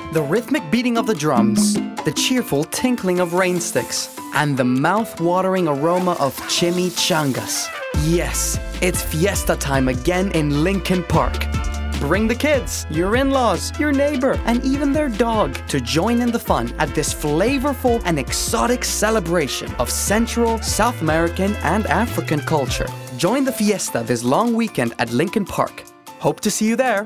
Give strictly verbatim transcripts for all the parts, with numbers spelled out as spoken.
The rhythmic beating of the drums, the cheerful tinkling of rain sticks, and the mouth-watering aroma of chimichangas. Yes, it's fiesta time again in Lincoln Park. Bring the kids, your in-laws, your neighbor, and even their dog to join in the fun at this flavorful and exotic celebration of Central, South American, and African culture. Join the fiesta this long weekend at Lincoln Park. Hope to see you there.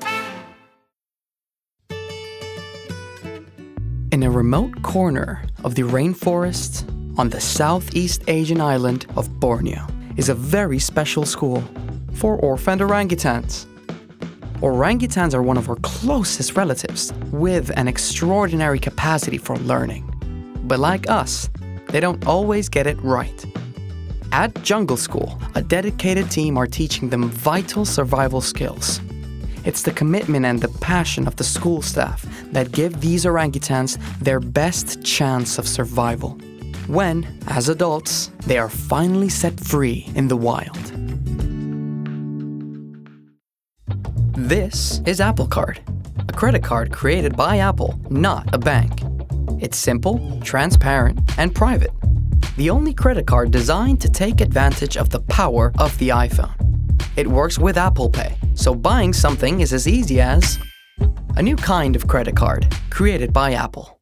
In a remote corner of the rainforest on the Southeast Asian island of Borneo is a very special school for orphaned orangutans. Orangutans are one of our closest relatives with an extraordinary capacity for learning. But like us, they don't always get it right. At Jungle School, a dedicated team are teaching them vital survival skills. It's the commitment and the passion of the school staff that give these orangutans their best chance of survival when, as adults, they are finally set free in the wild. This is Apple Card, a credit card created by Apple, not a bank. It's simple, transparent, and private. The only credit card designed to take advantage of the power of the iPhone. It works with Apple Pay, so buying something is as easy as a new kind of credit card created by Apple.